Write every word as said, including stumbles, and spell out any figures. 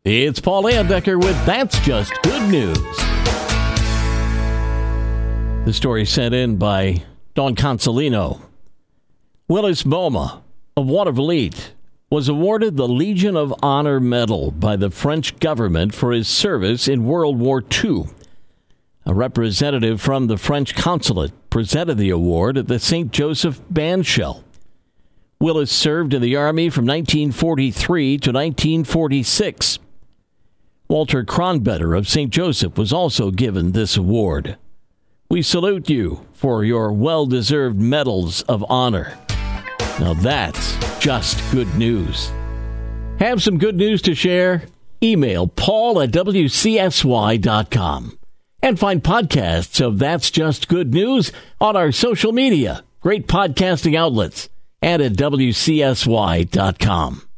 It's Paul Landecker with That's Just Good News. The story sent in by Don Consolino. Willis Boma of Watervliet was awarded the Legion of Honor Medal by the French government for his service in World War Two. A representative from the French consulate presented the award at the Saint Joseph Bandshell. Willis served in the Army from nineteen forty-three to nineteen forty-six. Walter Kronbetter of Saint Joseph was also given this award. We salute you for your well-deserved medals of honor. Now that's just good news. Have some good news to share? Email paul at w c s y dot com. And find podcasts of That's Just Good News on our social media, great podcasting outlets, and at w c s y dot com.